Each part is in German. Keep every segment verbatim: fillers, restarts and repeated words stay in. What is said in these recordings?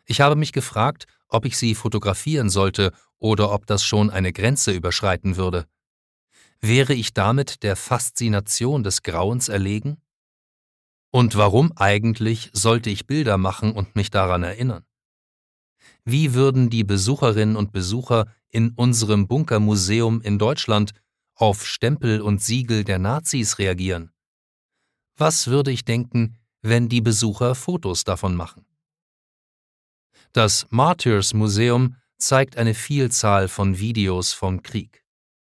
Ich habe mich gefragt, ob ich sie fotografieren sollte oder ob das schon eine Grenze überschreiten würde. Wäre ich damit der Faszination des Grauens erlegen? Und warum eigentlich sollte ich Bilder machen und mich daran erinnern? Wie würden die Besucherinnen und Besucher in unserem Bunkermuseum in Deutschland auf Stempel und Siegel der Nazis reagieren? Was würde ich denken, wenn die Besucher Fotos davon machen? Das Martyrs Museum zeigt eine Vielzahl von Videos vom Krieg.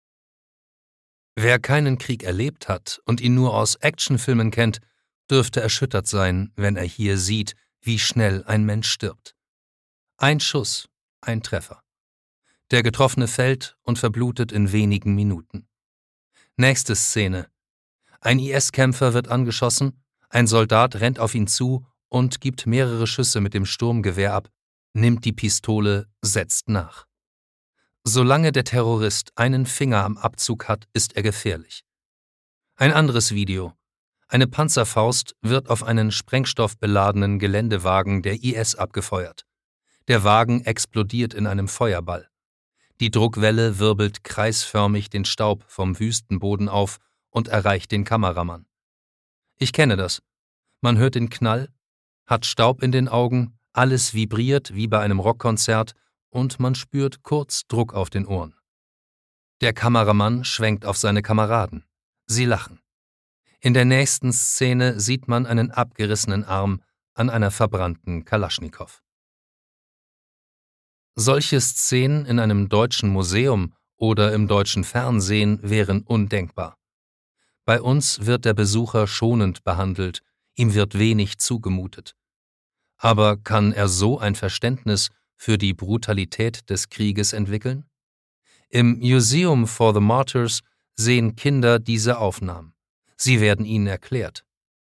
Wer keinen Krieg erlebt hat und ihn nur aus Actionfilmen kennt, dürfte erschüttert sein, wenn er hier sieht, wie schnell ein Mensch stirbt. Ein Schuss, ein Treffer. Der Getroffene fällt und verblutet in wenigen Minuten. Nächste Szene. Ein I S-Kämpfer wird angeschossen, ein Soldat rennt auf ihn zu und gibt mehrere Schüsse mit dem Sturmgewehr ab, nimmt die Pistole, setzt nach. Solange der Terrorist einen Finger am Abzug hat, ist er gefährlich. Ein anderes Video. Eine Panzerfaust wird auf einen sprengstoffbeladenen Geländewagen der I S abgefeuert. Der Wagen explodiert in einem Feuerball. Die Druckwelle wirbelt kreisförmig den Staub vom Wüstenboden auf und erreicht den Kameramann. Ich kenne das. Man hört den Knall, hat Staub in den Augen, alles vibriert wie bei einem Rockkonzert und man spürt kurz Druck auf den Ohren. Der Kameramann schwenkt auf seine Kameraden. Sie lachen. In der nächsten Szene sieht man einen abgerissenen Arm an einer verbrannten Kalaschnikow. Solche Szenen in einem deutschen Museum oder im deutschen Fernsehen wären undenkbar. Bei uns wird der Besucher schonend behandelt, ihm wird wenig zugemutet. Aber kann er so ein Verständnis für die Brutalität des Krieges entwickeln? Im Museum for the Martyrs sehen Kinder diese Aufnahmen. Sie werden ihnen erklärt.